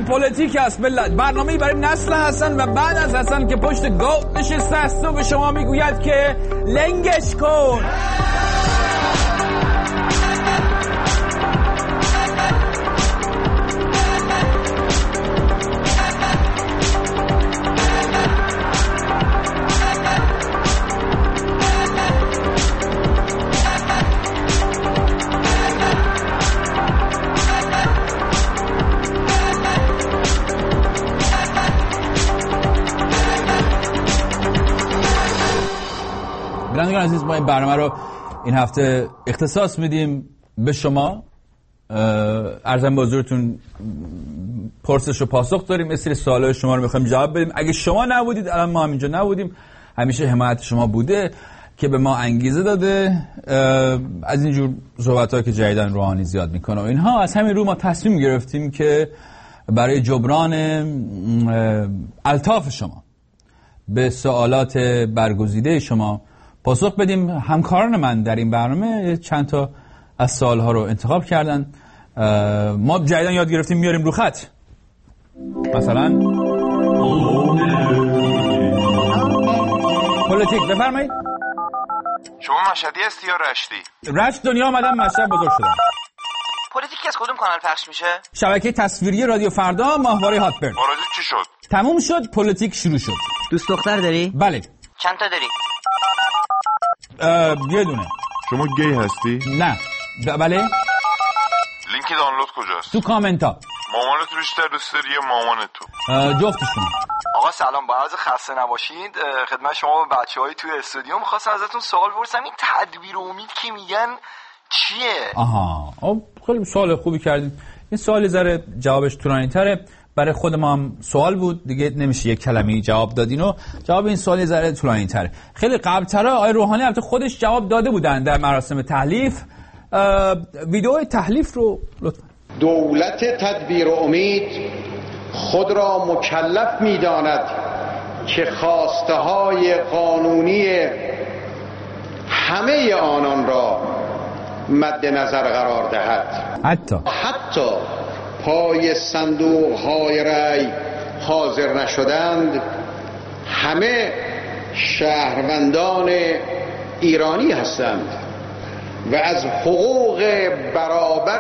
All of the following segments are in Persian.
پلیتیک است ملت. برنامه‌ای برای نسل حسن و بعد از حسن که پشت گاو نشسته است و به شما میگوید که لنگش کن. بینندگان عزیز، ما این برنامه رو این هفته اختصاص میدیم به شما. عرضم به حضورتون پرسش و پاسخ داریم، مثل سوالای شما رو میخوایم جواب بدیم. اگه شما نبودید الان ما همینجا نبودیم. همیشه حمایت شما بوده که به ما انگیزه داده از اینجور صحبت‌ها که جدیداً روحانی زیاد میکنه و اینها. از همین رو ما تصمیم گرفتیم که برای جبران الطاف شما به سوالات برگزیده شما پاسخ بدیم. همکاران من در این برنامه چند تا از سوالها رو انتخاب کردن. ما جدیداً یاد گرفتیم میاریم رو خط. مثلا پلیتیک. بفرمایید. شما مشهدی هستی یا رشتی؟ رشت دنیا آمدم، مشهد بزرگ شدم. پلیتیک از کدوم کانال پخش میشه؟ شبکه تصویری رادیو فردا، ماهواره هاتبرن. مراجع چی شد؟ تموم شد، پلیتیک شروع شد. دوست دختر داری؟ بله. چند تا داری؟ یه دونه. شما گی هستی؟ نه. بله. لینک دانلود کجاست؟ تو کامنت ها. مامانت بیشتر دوست داری یا مامان تو؟ جفتشون. آقا سلام، با عرض خسته نباشید خدمت شما و بچه‌های توی استودیو. می‌خواستم ازتون سوال بپرسم، این تدبیر امید که میگن چیه؟ آها، خیلی سوال خوبی کردید. این سوال ذره جوابش طولانی‌تره. برای خود ما هم سوال بود دیگه، نمیشه یک کلمه‌ای جواب دادین و جواب این سوال ذره طولانی‌تره. خیلی قبل‌تر آقای روحانی البته خودش جواب داده بودن در مراسم تحلیف. ویدیو تحلیف رو لطفا. دولت تدبیر امید خود را مکلف می‌داند که خواسته‌های قانونی همه آنان را مد نظر قرار دهد. حتی پای صندوق‌های رأی حاضر نشدند، همه شهروندان ایرانی هستند و از حقوق برابر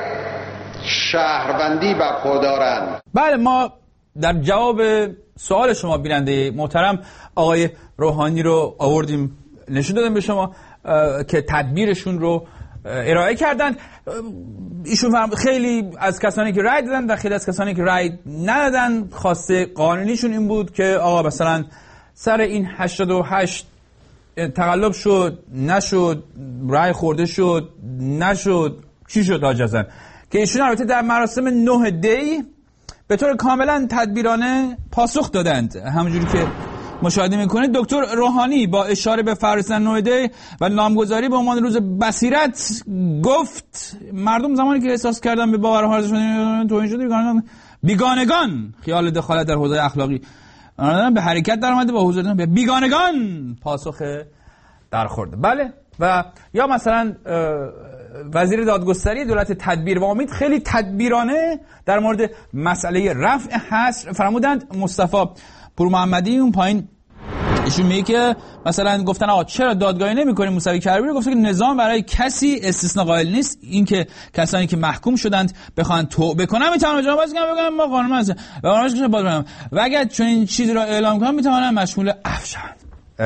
شهروندی برخوردارند. بله، ما در جواب سوال شما بیننده محترم آقای روحانی رو آوردیم، نشون دادیم به شما که تدبیرشون رو ارائه کردن. ایشون خیلی از کسانی که رای دادن و خیلی از کسانی که رای ندادن خواسته قانونیشون این بود که آقا مثلا سر این 88 تقلب شد، نشد، رای خورده شد، نشد، چی شد حاج حسن، که ایشون البته در مراسم 9 دی به طور کاملا تدبیرانه پاسخ دادند. همونجوری که مشاهده میکنید دکتر روحانی با اشاره به فرستن 9 دی و نامگذاری به عنوان روز بصیرت گفت مردم زمانی که احساس کردن به باورها توهین شده بیگانگان خیال دخالت در حوزه اخلاقی به حرکت در اومده، با حضور به بیگانگان پاسخ درخورده. بله. و یا مثلا وزیر دادگستری دولت تدبیر و امید خیلی تدبیرانه در مورد مسئله رفع حصر فرمودند. مصطفی پور محمدی اون پایین ایشون میگه که مثلا گفتن آقا چرا دادگاهی نمی‌کنیم، موسوی کربی گفته که نظام برای کسی استثناء قائل نیست، این که کسانی که محکوم شدند بخوان توبه کنن میتونن جناب باز کنن بگن ما قانون هست و قانونش که باز کنن و اگر چون این چیزی را اعلام کنن میتونن مشمول عفو شوند.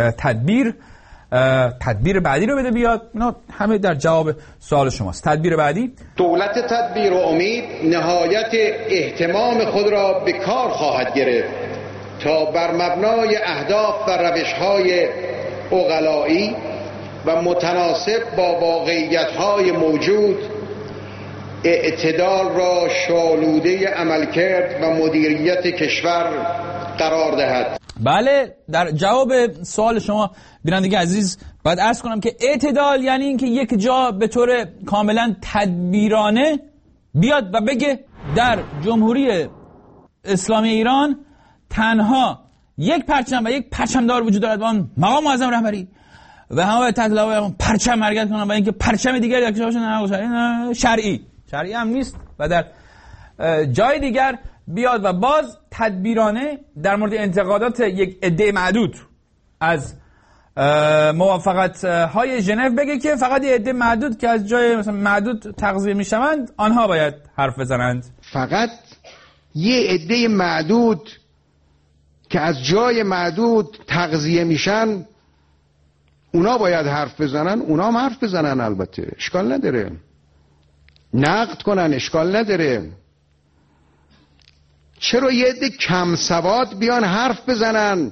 تدبیر بعدی رو بده بیاد. اینا همه در جواب سوال شماست. تدبیر بعدی، دولت تدبیر و امید نهایت اهتمام خود را به کار خواهد گرفت تا بر مبنای اهداف و روش‌های عقلایی و متناسب با واقعیت‌های موجود اعتدال را شالوده عملکرد و مدیریت کشور قرار دهد. بله، در جواب سوال شما بینندگان عزیز باید عرض کنم که اعتدال یعنی اینکه یک جا به طور کاملا تدبیرانه بیاد و بگه در جمهوری اسلامی ایران تنها یک پرچم و یک پرچمدار وجود دارد، آن مقام معظم رهبری و همه باید تحت لوای پرچم حرکت کنن و اینکه پرچم دیگری در کشور شرعی هم نیست و در جای دیگر بیاد و باز تدبیرانه در مورد انتقادات یک عده معدود از موافقت های ژنو بگه که فقط یه عده معدود که از جای مثلا معدود تغذیه میشوند آنها باید حرف بزنند. فقط یه عده معدود که از جای معدود تغذیه میشن اونا باید حرف بزنن. اونا هم حرف بزنن، البته اشکال نداره، نقد کنن، اشکال نداره. چرا یه عده کم سواد بیان حرف بزنن؟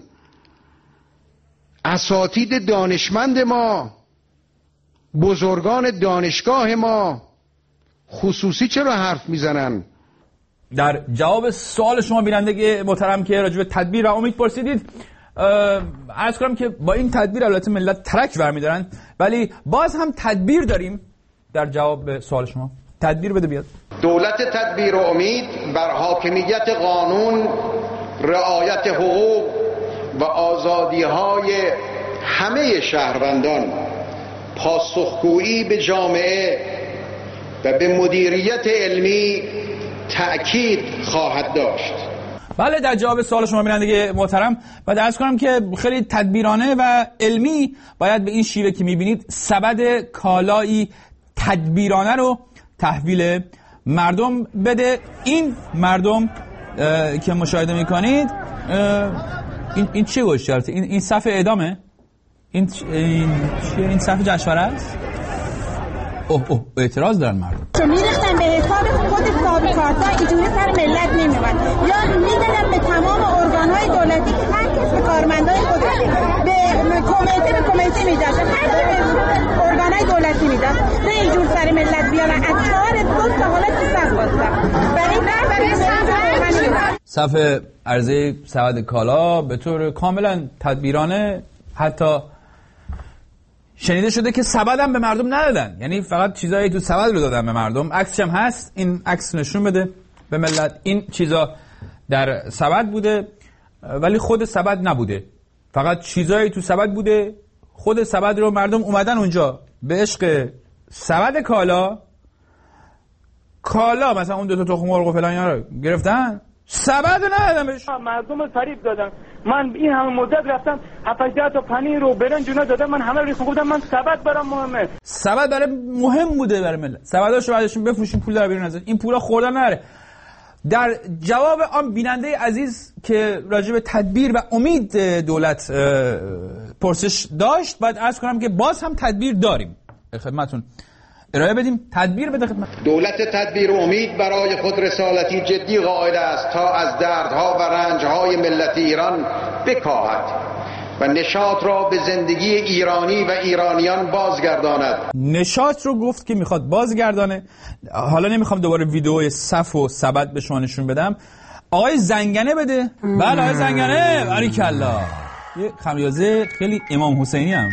اساتید دانشمند ما، بزرگان دانشگاه ما خصوصی چرا حرف میزنن؟ در جواب سوال شما بیننده محترم که راجع به تدبیر و امید پرسیدید، عرض کنم که با این تدبیر البته ملت ترک برمی‌دارن، ولی باز هم تدبیر داریم. در جواب به سوال شما تدبیر بده بیاد. دولت تدبیر و امید بر حاکمیت قانون، رعایت حقوق و آزادی‌های همه شهروندان، پاسخگویی به جامعه و به مدیریت علمی تأکید خواهد داشت. بله، در جواب سوال شما بیننده محترم و عرض کنم که خیلی تدبیرانه و علمی باید به این شیوه که میبینید سبد کالایی تدبیرانه رو تحویل مردم بده. این مردم که مشاهده میکنید، این چه گوشتی؟ این صف اعدامه؟ این صف جشنواره است؟ اعتراض دارن مردم. چون میرختن به حساب خود سابقاتا اینجوری سر ملت نمیومد، یا میدادن به تمام ارگان‌های دولتی که هر کس به کارمندای خودش به کمیته میداد، هر کس به ارگان‌های دولتی میداد، نه اینجور سر ملت بیان از 4 روز تا حالا تو صف واسطه. برای صف عرضه سبد کالا به طور کاملا تدبیرانه، حتی شنیده شده که سبد هم به مردم ندادن، یعنی فقط چیزایی تو سبد رو دادن به مردم. عکسش هم هست، این عکس نشون بده به ملت این چیزا در سبد بوده ولی خود سبد نبوده، فقط چیزایی تو سبد بوده. خود سبد رو مردم اومدن اونجا به عشق سبد کالا مثلا اون 2 تا تخم مرغ و فلان اینا رو گرفتن، سبد ندادن بهش. مردم فریب دادن. من این همه مدت رفتم 7-8 تا پنیر رو برنج اونا دادم، من همه رو گفتم من سبد برام مهمه. سبد برای مهم بوده برای ملت. سبداشو بعدشون بفروشین پول در بیرون ازش. این پولا خوردن نره. در جواب آن بیننده عزیز که راجع به تدبیر و امید دولت پرسش داشت، باید عرض کنم که باز هم تدبیر داریم. خدمتتون ارائه بدیم. تدبیر بده خدمت. دولت تدبیر و امید برای خود رسالتی جدی قائل است تا از دردها و رنجهای ملت ایران بکاهد و نشاط را به زندگی ایرانی و ایرانیان بازگرداند. نشاط رو گفت که میخواد بازگردانه. حالا نمیخوام دوباره ویدیوی صف و سبد به شما نشون بدم. آقای زنگنه بده. بله آقای زنگنه، باریکلا. یه خمیازه خیلی امام حسینی هم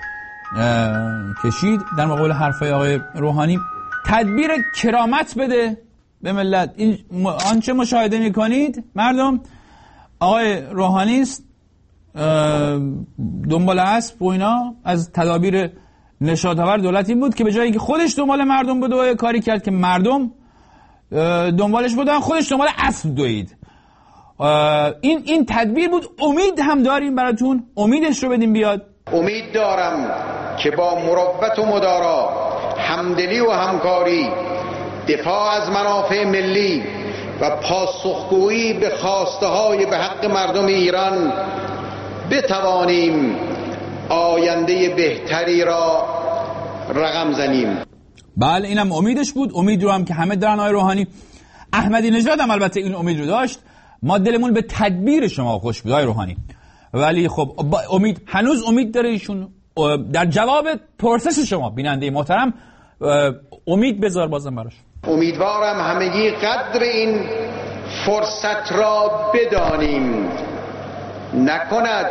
کشید در مقابل حرفای آقای روحانی. تدبیر کرامت بده به ملت. این آنچه مشاهده میکنید مردم، آقای روحانی است دنبال اسب و اینا از تدابیر نشاط‌آور دولت این بود که به جایی که خودش دنبال مردم بده، کاری کرد که مردم دنبالش بودن، خودش دنبال اسب دوید. این تدبیر بود. امید هم داریم براتون، امیدش رو بدیم بیاد. امید دارم که با مروت و مدارا، همدلی و همکاری، دفاع از منافع ملی و پاسخگویی به خواسته‌های به حق مردم ایران بتوانیم آینده بهتری را رقم زنیم. بله اینم امیدش بود. امید رو هم که همه دارن. آقای روحانی، احمدی نژاد هم البته این امید رو داشت. ما دلمون به تدبیر شما خوش بود آقای روحانی، ولی خب امید هنوز امید داره ایشون. در جواب پرسش شما بیننده محترم امید بذار بازم براش. امیدوارم همگی قدر این فرصت را بدانیم، نکند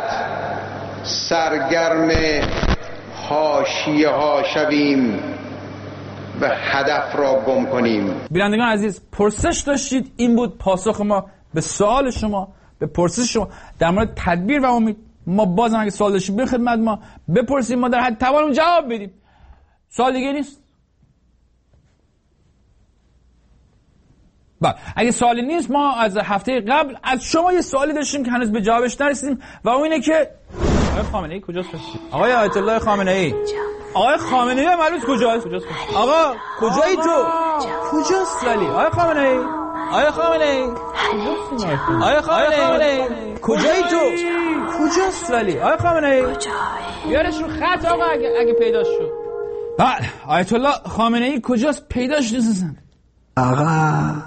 سرگرم حاشیه ها شویم و هدف را گم کنیم. بینندگان عزیز، پرسش داشتید، این بود پاسخ ما به سوال شما، به پرسش شما در مورد تدبیر و امید. ما بازم اگه سوال داشتید به خدمت ما بپرسید، ما در حد توانمون جواب بدیم. سوال دیگه نیست. بله اگه سوالی نیست ما از هفته قبل از شما یه سوالی داشتیم که هنوز به جوابش نرسیدیم و اون اینه که آقای خامنه‌ای کجاست؟ آقای آیت الله خامنه‌ای. آقای خامنه‌ای معلوم کجاست؟ آقا کجایی تو؟ کجاست ولی؟ آقای خامنه‌ای. آقای خامنه‌ای. آقای خامنه‌ای. کجایی تو؟ کجاست ولی؟ آقای خامنه‌ای. بیارش رو خط آقا اگه پیداش شد. بله آیت الله خامنه‌ای کجاست؟ پیداش نیستن. آقا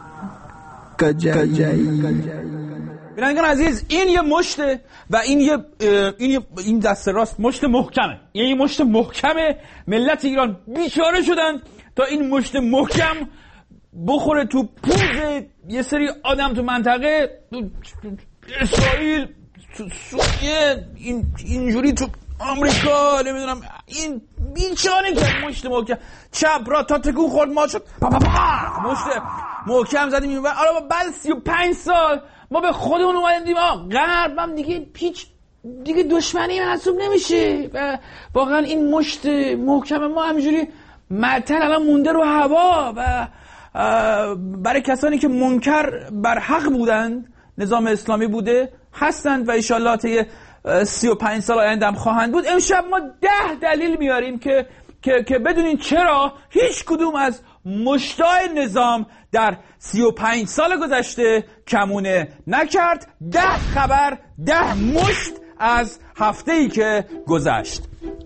کجایی؟ بینندگان عزیز این یه مشته و این دست راست مشت محکمه. یه مشت محکمه. ملت ایران بیچاره شدن تا این مشت محکم بخوره تو پوز یه سری آدم تو منطقه، تو اسرائیل، تو سوریه، اینجوری تو آمریکا، نمیدونم این بیچاره که مشت محکم چپ را تا تکون خورد ما شد مشت محکم زدیم این حالا بعد 35 سال ما به خودمون اومدیم غرب هم دیگه دشمنی محسوب نمیشه و واقعا این مشت محکم ما همینجوری معطل الان مونده رو هوا و برای کسانی که منکر بر حق بودند، نظام اسلامی بوده هستند و انشالله طی 35 سال آینده هم خواهند بود. امشب ما 10 دلیل میاریم که بدونین چرا هیچ کدوم از مشتای نظام در 35 سال گذشته کمونه نکرد. 10 خبر 10 مشت از هفته‌ای که گذشت.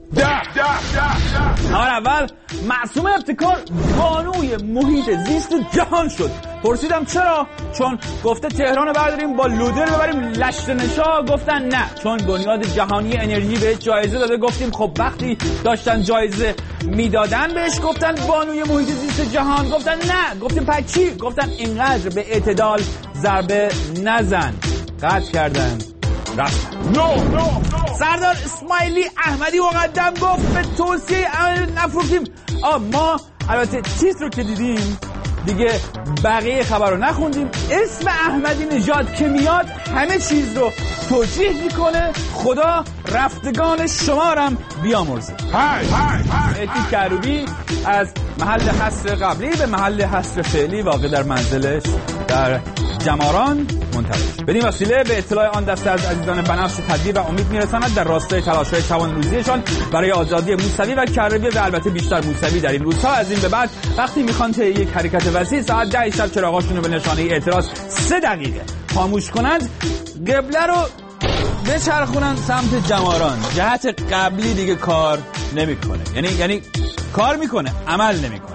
اول معصومه ابتکار بانوی محیط زیست جهان شد. پرسیدم چرا؟ چون گفته تهران برداریم با لودر ببریم لشت‌نشا. گفتن نه، چون بنیاد جهانی انرژی بهش جایزه داده. گفتیم خب وقتی داشتن جایزه میدادن بهش گفتن بانوی محیط زیست جهان. گفتن نه. گفتیم پس چی؟ گفتن اینقدر به اعتدال ضربه نزن. قطع کردن رفتن. سردار اسماعیلی احمدی مقدم گفت به توصیه نفروختیم. ما البته چیز رو که دیدیم دیگه بقیه خبر رو نخوندیم. اسم احمدی نژاد که میاد همه چیز رو توجیه میکنه. خدا رفتگان شمارم بیامرزه. اعتیق کروبی از محل حصر قبلی به محل حصر فعلی واقع در منزلش در جماران منتقل شد. بدین وسیله به اطلاع آن دسته از عزیزان بنفش تدبیر و امید میرساند در راستای تلاش‌های توان روزیشان برای آزادی موسوی و کروبی و البته بیشتر موسوی در این روزها. از این به بعد وقتی میخوان طی یک حرکت وسیع ساعت 10 شب چراغاشون رو به نشانه اعتراض 3 دقیقه خاموش کنند، قبله رو بچرخونن سمت جماران. جهت قبلی دیگه کار نمیکنه. یعنی کار میکنه، عمل نمیکنه.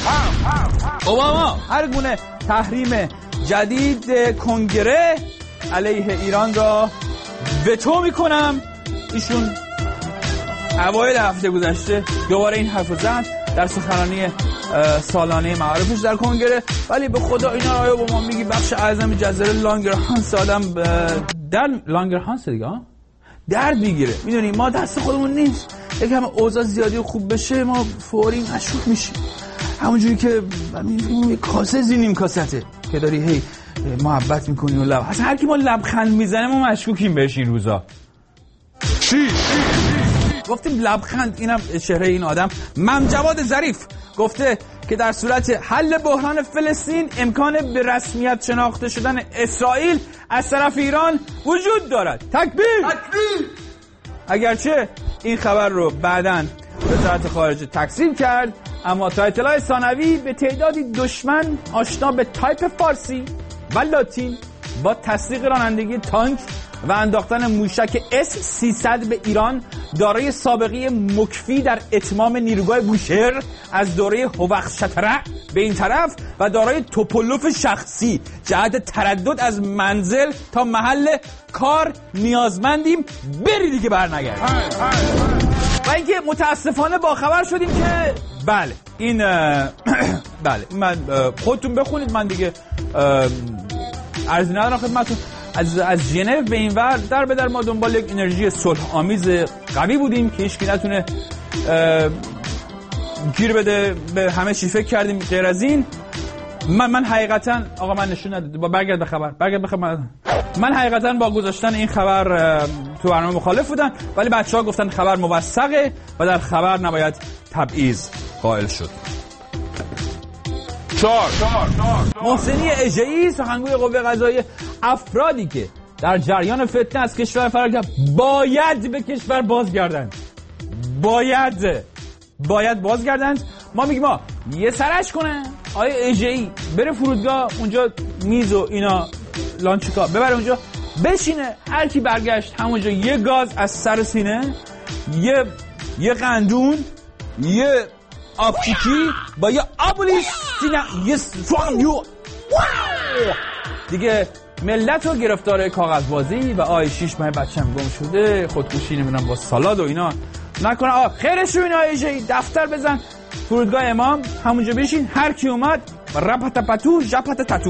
اوباما هر گونه تحریم جدید کنگره علیه ایران را وتو میکنم. ایشون اوایل هفته گذشته دوباره این حرف زد در سخنرانی سالانه معارفش در کنگره. ولی به خدا اینا آیا با ما میگی بخش اعظم جزیره لانگرهانس آدم در لانگرهانس دیگه درد میگیره. میدونی ما دست خودمون نیست. یکم اوضاع زیادی خوب بشه ما فوری مشکوک میشیم. همونجوری که کاسه زینیم کاسته که داری هی محبت میکنی و لب اصلا هر کی ما لبخند میزنه ما مشکوکیم بهش این روزا. چی؟ گفتیم لبخند. اینم چهره این آدم. جواد ظریف گفته که در صورت حل بحران فلسطین امکان به رسمیت شناخته شدن اسرائیل از طرف ایران وجود دارد. تکبیر! اگرچه این خبر رو بعداً وزارت خارجه تکذیب کرد، اما تا اطلاع ثانوی به تعدادی دشمن آشنا به تایپ فارسی و لاتین با تصدیق رانندگی تانک و انداختن موشک S-300 به ایران دارای سابقه مکفی در اتمام نیروگاه بوشهر از دوره هوخشتره به این طرف و دارای توپولوف شخصی جهت تردد از منزل تا محل کار نیازمندیم. بری دیگه برنگرد. و اینکه متاسفانه با خبر شدیم که بله این بله من خودتون بخونید، من دیگه عرضی ندارم خدمتتون. از ژنو به این ور در به در ما دنبال یک انرژی صلح آمیز قوی بودیم که هیچ کی نتونه گیر بده به همه چی. فکر کردیم غیر از این. من حقیقتا آقا من نشون نداد با برگرد به خبر. من حقیقتا با گذاشتن این خبر تو برنامه مخالف بودم، ولی بچه‌ها گفتن خبر موثقه و در خبر نباید تبعیض قائل شد. محسنی اژه‌ای، سخنگوی قوه قضاییه: افرادی که در جریان فتنه از کشور فرار کردند باید به کشور بازگردند. باید بازگردند. ما میگیم یه سرش کنه آیه اژه‌ای بره فرودگاه، اونجا میز و اینا لانچیکا ببره اونجا بشینه، هر کی برگشت همونجا یه گاز از سر سینه، یه قندون، یه آبچیکی با یه آبولیس سینه، یه سوانیو دیگه. ملت رو گرفتار کاغذبازی و 6 ماه بچه‌م گم شده، خودکشی نمیدونم با سالاد و اینا نکنه. خیرش رو اینا اژه‌ای دفتر بزن فرودگاه امام، همونجا بشین، هر کی اومد رپت پتو ژپت تتو.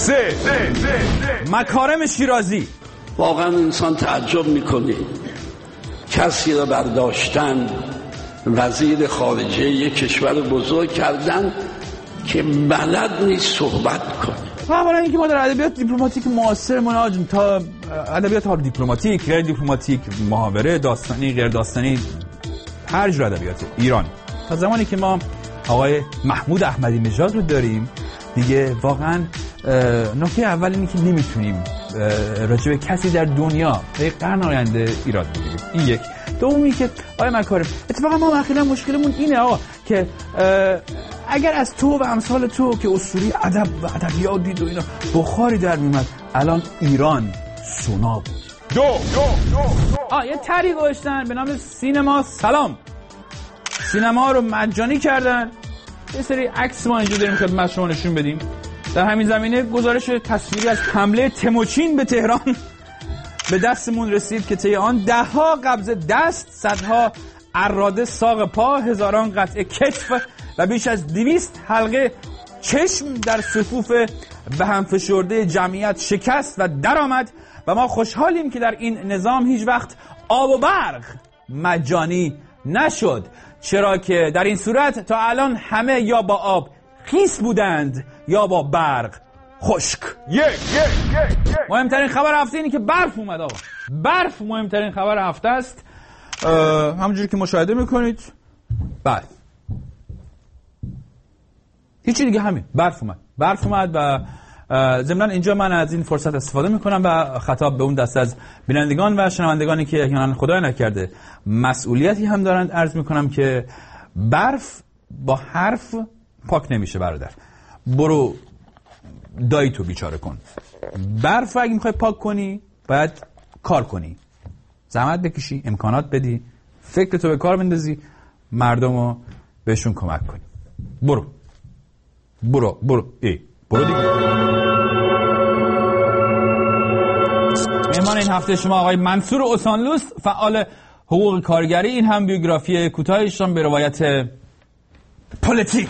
مکارم شیرازی: واقعا انسان تعجب میکنه کسی را برداشتن وزیر خارجه یک کشور بزرگ کردن که بلد نیست صحبت کنه. اولا اینکه ما در ادبیات دیپلماتیک معاصرمون تا ادبیات ها دیپلماتیک، غیر دیپلماتیک، محاوره، داستانی، غیر داستانی، هر جور ادبیات ایران تا زمانی که ما آقای محمود احمدی نژاد رو داریم دیگه واقعا نکته اول اینه که نمیتونیم راجع به کسی در دنیا به قرن آینده ایراد بگیریم. این یک. دومی که آقای مکارم، اتفاقا ما اخیراً مشکلمون اینه که اگر از تو و امثال تو که اسطوره ادب و ادبیات دید و اینا بخاری در میومد، الان ایران سونا بود. یه طرحی گذاشتن به نام سینما سلام. سینما رو مجانی کردن. یه سری عکس ما اینجا داریم خدمت شما نشون بدیم. در همین زمینه گزارش تصویری از حمله تموچین به تهران به دستمون رسید که طی آن ده‌ها قبض دست، صدها اراده ساق پا، هزاران قطعه کتف و بیش از 200 حلقه چشم در صفوف به هم فشرده جمعیت شکست و درآمد و ما خوشحالیم که در این نظام هیچ وقت آب و برق مجانی نشد، چرا که در این صورت تا الان همه یا با آب خیس بودند یا با برق خشک. مهمترین خبر هفته اینه که برف اومد. برف مهمترین خبر هفته است. همونجوری که مشاهده میکنید بعد هیچی دیگه، همین برف اومد و ضمناً اینجا من از این فرصت استفاده میکنم و خطاب به اون دسته از بینندگان و شنوندگانی که احیانا خدای نکرده مسئولیتی هم دارند عرض میکنم که برف با حرف پاک نمیشه برادر. برو دایی تو بیچاره کن. برف اگه میخوای پاک کنی باید کار کنی، زحمت بکشی، امکانات بدی، فکرتو به کار بندازی، مردمو بهشون کمک کنی. برو دیگه. مهمان این هفته شما آقای منصور اوسانلوس، فعال حقوق کارگری. این هم بیوگرافی کوتاهشان به روایت پلیتیک.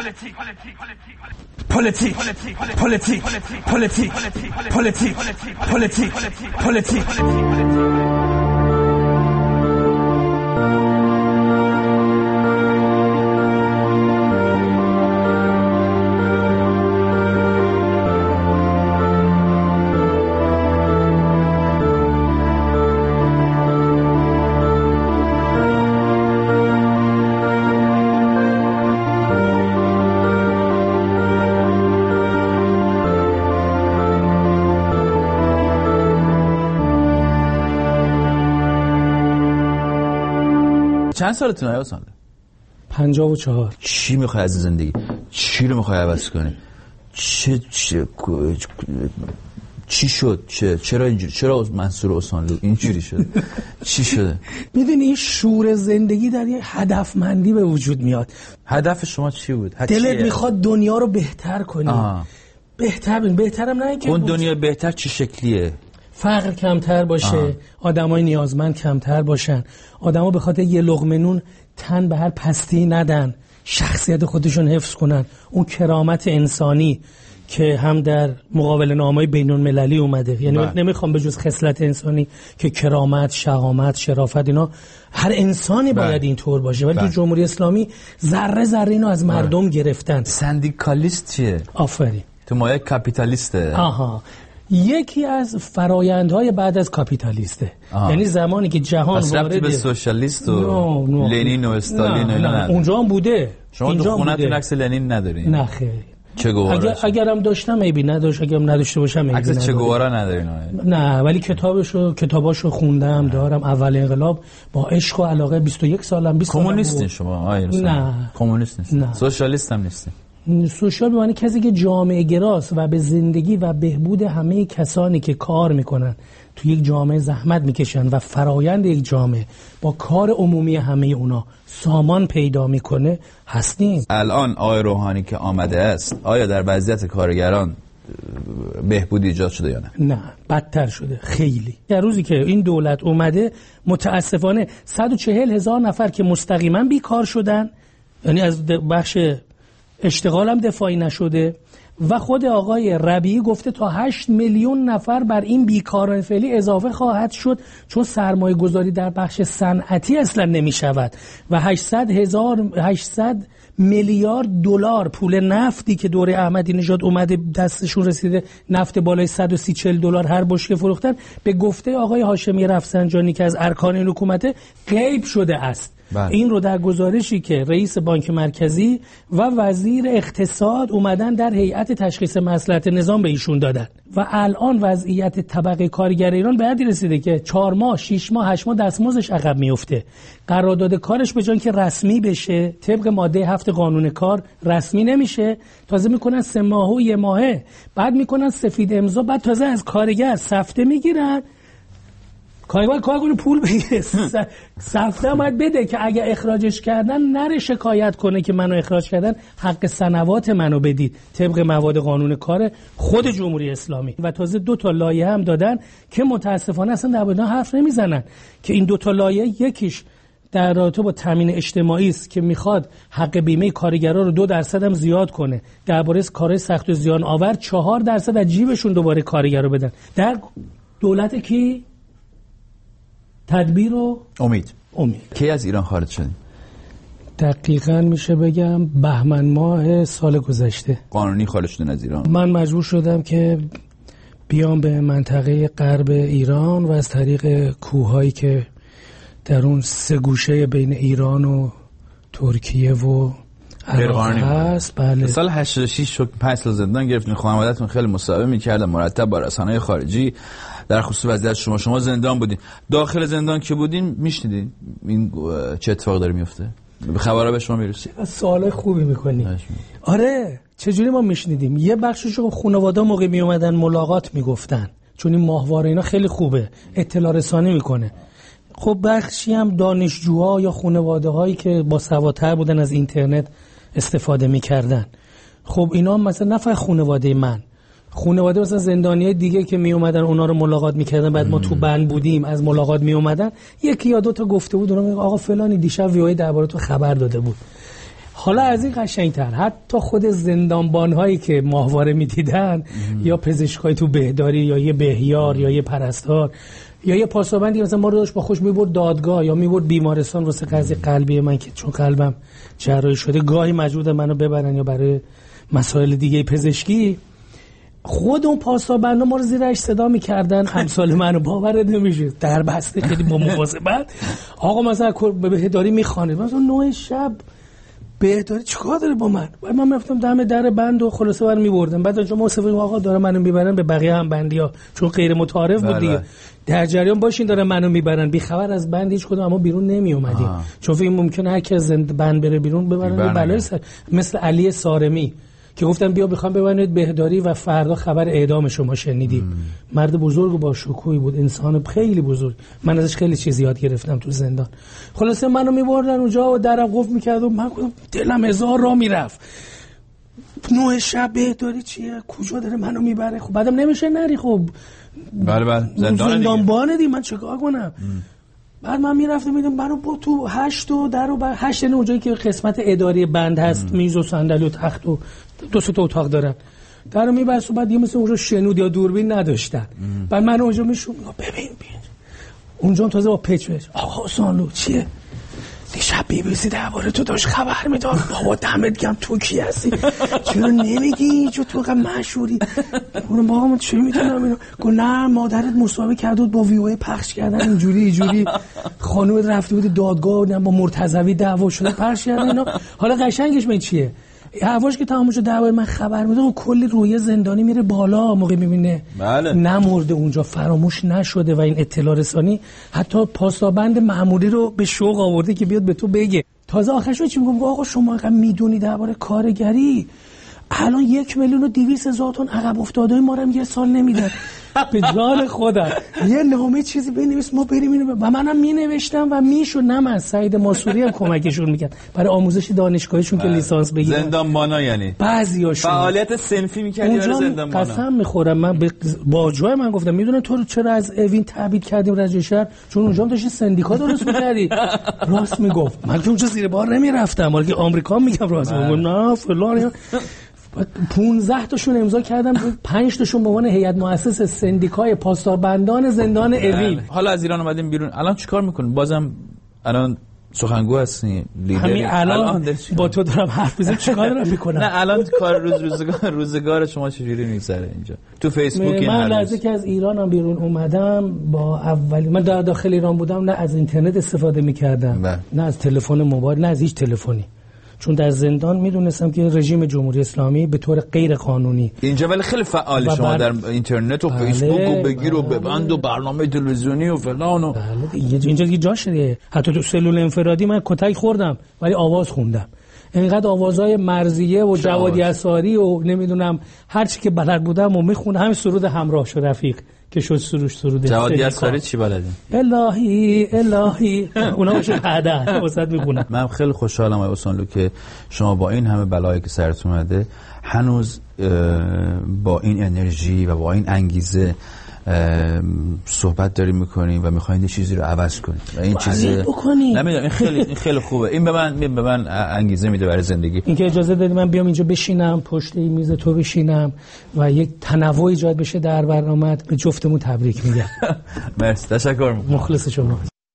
چند سالتونه آیا ساله؟ 54. چی میخوای از زندگی؟ چی رو میخوای عوض کنی؟ چی شد؟ چرا اینجوری؟ چرا منصور اوسانلو اینجوری شد؟ چی شده؟ میدونی این شور زندگی در یه هدفمندی به وجود میاد. هدف شما چی بود؟ دلت میخواد دنیا رو بهتر کنی. بهترم نه که اون دنیا بهتر چه شکلیه؟ فقر کمتر باشه، آدمای نیازمند کمتر باشن، آدما به خاطر یه لقمه نون تن به هر پستی ندن، شخصیت خودشون حفظ کنن، اون کرامت انسانی که هم در مقابل نامه‌های بین‌المللی اومده. یعنی نمیخوام به جز خصلت انسانی که کرامت، شهامت، شرافت، اینا هر انسانی باید اینطور باشه، ولی تو جمهوری اسلامی ذره ذره اینو از مردم گرفتن. سندیکالیست چیه؟ آفرین. تو مایه کاپیتالیسته. یکی از فرایندهای بعد از کاپیتالیسته. یعنی زمانی که جهان وارد به سوشالیست و لنین و استالین و اینا اونجا هم بوده. شما تو خونه‌تون عکس لنین ندارین؟ نه خیر. اگرم داشتم میبی نداشت، اگرم نداشته باشم میبی عکس چه گوارا ندارین؟ نه، ولی کتاباشو خوندم دارم. اول انقلاب با عشق و علاقه 21 سالم 20 سالم. کمونیستی شما؟ نه کمونیست نیستین. سوشالیست هم نیستین. سوشال به معنی کسی که جامعه گراست و به زندگی و بهبود همه کسانی که کار میکنن تو یک جامعه زحمت میکشن و فرایند یک جامعه با کار عمومی همه اونا سامان پیدا میکنه هستیم. الان آقای روحانی که آمده است، آیا در وضعیت کارگران بهبودی ایجاد شده یا نه؟ نه، بدتر شده خیلی. در روزی که این دولت اومده متاسفانه 140,000 نفر که مستقیما بیکار شدن، یعنی از بخش اشتغال هم دفاعی نشده، و خود آقای ربیعی گفته تا 8 میلیون نفر بر این بیکاران فعلی اضافه خواهد شد، چون سرمایه گذاری در بخش صنعتی اصلا نمی شود و 800 میلیارد دلار پول نفتی که دوره احمدی نژاد اومده دستشون رسیده، نفت بالای 130-140 دلار هر بشکه فروختن، به گفته آقای هاشمی رفسنجانی که از ارکان این حکومت غیب شده است. این رو در گزارشی که رئیس بانک مرکزی و وزیر اقتصاد اومدن در هیئت تشخیص مصلحت نظام به ایشون دادن و الان وضعیت طبقه کارگر ایران به حدی رسیده که 4 ماه 6 ماه 8 ماه دستمزدش عقب میفته. قرارداد کارش به جای که رسمی بشه طبق ماده 7 قانون کار رسمی نمیشه، تازه میکنن 3 ماه و 1 ماهه، بعد میکنن سفید امضا، بعد تازه از کارگر سفته میگیرن. کارگر پول بگیره، سفته باید بده که اگه اخراجش کردن نره شکایت کنه که منو اخراج کردن، حق سنوات منو بدید طبق مواد قانون کار خود جمهوری اسلامی. و تازه 2 تا لایحه هم دادن که متاسفانه اصلا در مورد حرف نمیزنن که این 2 تا لایحه، یکیش در رابطه با تامین اجتماعی است که میخواد حق بیمه کارگرا رو 2% هم زیاد کنه، درباره کارهای سخت و زیان آور 4% از جیبشون دوباره کارگر رو بدن. در دولت کی؟ تدبیر و امید. کی از ایران خارج شدیم؟ دقیقاً میشه بگم بهمن ماه سال گذشته. قانونی خارج شدن از ایران؟ من مجبور شدم که بیام به منطقه غرب ایران و از طریق کوههایی که در اون 3 گوشه بین ایران و ترکیه و عراق هست. بله. سال 86 شد 5 سال زندان گرفتین، خانواده‌تون خیلی مصاحبه می‌کردن مرتب با رسانه‌های خارجی در خصوص وضعیت شما زندان بودین. داخل زندان که بودین میشنیدین این چه اتفاق داره میفته؟ به خبرها به شما میرسه؟ سوال خوبی میکنی. آره، چجوری ما میشنیدیم؟ یه بخششو خانواده موقع میومدن ملاقات میگفتن، چون این ماهواره اینا خیلی خوبه، اطلاع رسانی میکنه. خب بخشی هم دانشجوها یا خانواده هایی که با سوادتر بودن از اینترنت استفاده میکردن. خب اینا هم مثلا نفر خانواده من، خانواده مثلا زندانیای دیگه که می اومدن اونا رو ملاقات میکردن، بعد ما تو بند بودیم از ملاقات می اومدن، یکی یا 2 تا گفته بود اونا میگه آقا فلانی دیشب وی درباره تو خبر داده بود. حالا از این قشنگتر حتی خود زندانبان‌هایی که ماهواره میدیدن یا پزشکای تو بهداری یا یه بهیار یا یه پرستار یا یه پاسبندی مثلا ما رو داشت با خوش میبرد دادگاه یا میبرد بیمارستان واسه قضیه قلبی من که چون قلبم جراحی شده، گاهی مجبور منو ببرن یا برای مسائل دیگه پزشکی. خود اون پاسباندا ما رو زیرش صدا میکردن، همسال منو باور نمیشه در بسته خیلی با مواظبت. آقا مثلا به بهداری میخوانه، مثلا 9 شب بهداری چیکار داره با من؟ بعد من رفتم دم در بند و خلاصه برام میبردم. بعد اونجا موظف آقا داره منو میبرن به بقیه هم بندیا، چون غیر متعارف بود دیگه، در جریان باشین داره منو میبرن، بی خبر از بند هیچ کدوم اما بیرون نمی اومدیم، چون فکر ممکنه هر کی از بند بره بیرون ببرن بلای سر، مثل علی صارمی که گفتم بیا بخوام ببرید بهداری و فردا خبر اعدام شما شنیدیم. مرد بزرگ و با شکوهی بود، انسان خیلی بزرگ، من ازش خیلی چیز یاد گرفتم تو زندان. خلاصه منو میبردن اونجا و درم قفل میکرد و من گفتم دلم هزار راه میرفت، 9 شب بهداری چیه، کجا داره منو میبره؟ خب بعدم نمیشه نری، خب بله زندانبانه دی، من چیکار کنم؟ بعد من میرفتم میدم منو با تو 8 و در و 8 یعنی اونجایی که قسمت اداری بند هست، میز و صندلی و تخت و 2 تا اتاق دارن، درو میبست و بعد یه مثل اونجا شنود یا دوربین نداشتن. بعد من اونجا میشم ببین اونجا تازه با پچ آقا سانلو چیه؟ دیشب BBC درباره تو داشت خبر میداد. بابا دمت گرم، تو کی هستی؟ چرا نمیگی؟ چون تو انقدر مشهوری. اون بابا من چه میدونم اینو؟ گفت نه مادرت مصاحبه کرده بود با ویوای پخش کردن اینجوری خانومت رفته بود دادگاه با مرتضوی دعوا شده پخش کردن اینا. حالا قشنگش من چیه؟ هواش که تمام شد درباره من خبر میده و کلی روی زندانی میره بالا موقع میبینه بله. نمرده اونجا، فراموش نشده و این اطلاع رسانی حتی پاسداربند مأموری رو به شوق آورده که بیاد به تو بگه. تازه آخرش چی میگم آقا شما انقدر میدونی درباره کارگری، الان 1,200,000 تن عقب افتاده ما رو یه سال نمیدن. به جان خودم یه نامه چیزی بنویس ما بریم اینو و منم مینوشتم و میشد. نه من سعید ماسوری هم کمکشون میکرد برای آموزش دانشگاهشون که لیسانس بگیرن. زندانبانا یعنی بعضیاشون فعالیت صنفی میکردی برای زندانبانا. قسم میخورم من به باجای من گفتم میدونم تو چرا از اوین تبعید کردیم رجای شهر، چون اونجا هم داشتی سندیکا درست میکردی. راست میگفت، من که اونجا زیر بار نمیرفتم، ولی آمریکا میگم راست میگم نه فلان. 15 تاشون امضا کردم، 5 تاشون به عنوان هیئت مؤسس سندیکای پاسداربندان زندان اوین. حالا از ایران اومدیم بیرون، الان چیکار میکنیم؟ بازم الان سخنگو هستی، همین الان با تو دارم حرف میزنم چیکار دارم میکنم؟ نه الان کار روزگار شما چجوری میگذره اینجا تو فیسبوک؟ این من لحظه که از ایرانم بیرون اومدم با اولی من در داخل ایران بودم نه از اینترنت استفاده میکردم نه از تلفن موبایل نه از هیچ تلفنی، چون در زندان میدونستم که رژیم جمهوری اسلامی به طور غیر قانونی اینجا ولی خیلی فعال شما در اینترنت و فیسبوک و بگیر و ببند و برنامه تلویزیونی و فلان و اینجا دیگه جاش دیگه. حتی تو سلول انفرادی من کتک خوردم ولی آواز خوندم. اینقدر آوازهای مرضیه و جوادی اساری و نمیدونم هر چی که بلد بودم و میخونم. همین سرود همراه شو رفیق که شد سروده. جوادی اساری چی بلدین؟ الهی الهی اونا باشه قعده وسط میخونم. من خیلی خوشحالم آقای حسینلو که شما با این همه بلایی که سرتون اومده هنوز با این انرژی و با این انگیزه صحبت داریم میکنیم و میخواین چیزی رو عوض کنیم و این چیز نمیدونم این خیلی خوبه. این به من انگیزه میده برای زندگی. اینکه اجازه دادی من بیام اینجا بشینم پشت این میز تو بشینم و یک تنوع ایجاد بشه در برنامه، به جفتمون تبریک میگم. مرسی، تشکر میکنم. مخلص شما.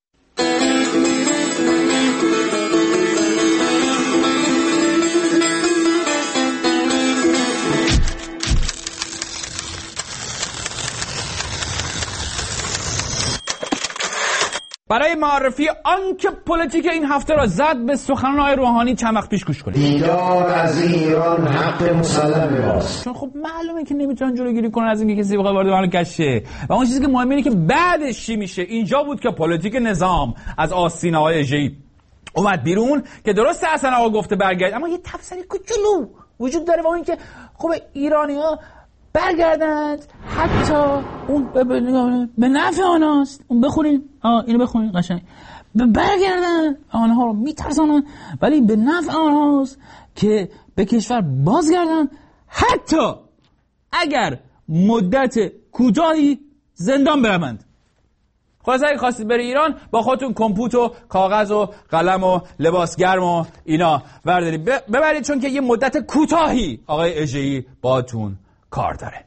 برای معرفی آنکه پلیتیک این هفته را زد به سخنان آقای روحانی چند وقت پیش گوش کنید. دیدار از ایران حق مسلم ماست. چون خب معلومه که نمیتونن جلوگیری کنن از اینکه کسی بخواد وارد مملکت شه و اون چیزی که مهمه اینه که بعدش چی میشه. اینجا بود که پلیتیک نظام از آستین آقای اژه‌ای اومد بیرون که درسته حسن آقا گفته برگرد، اما یه تفسیر کوچولو وجود داره و اون که خب ایرانی‌ها برگردند حتی اون به نفع آنهاست. اون بخونین اینو بخونین قشنگ. برگردن آنها رو میترسانن ولی به نفع آنهاست که به کشور بازگردن حتی اگر مدت کوتاهی زندان بروند. خلاصه اگه خواستید بری ایران با خودتون کامپیوتر و کاغذ و قلم و لباس گرم و اینا بردارید ببرید، چون که یه مدت کوتاهی آقای اژه‌ای باهاتون کار داره.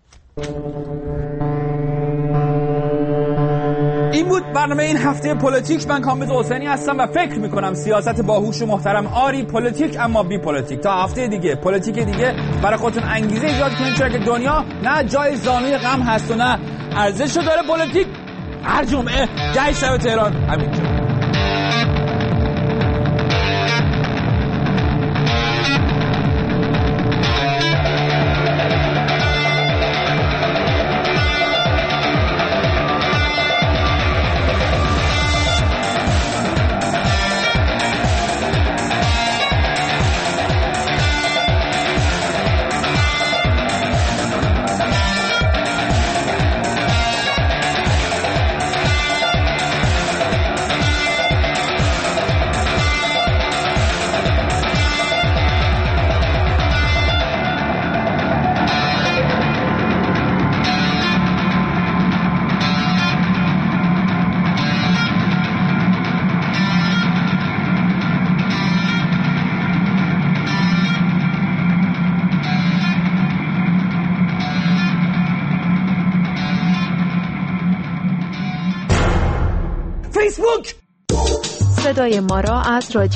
این بود برنامه این هفته پلیتیک. من کامبیز حسینی هستم و فکر میکنم سیاست باهوش و محترم آری پلیتیک اما بی پلیتیک. تا هفته دیگه پلیتیک دیگه برای خودتون انگیزه ایجاد کنید، چون که دنیا نه جای زانوی غم هست و نه ارزشو داره پلیتیک. هر جمعه 10 شب تهران همینجا. صدای ما را از رادیو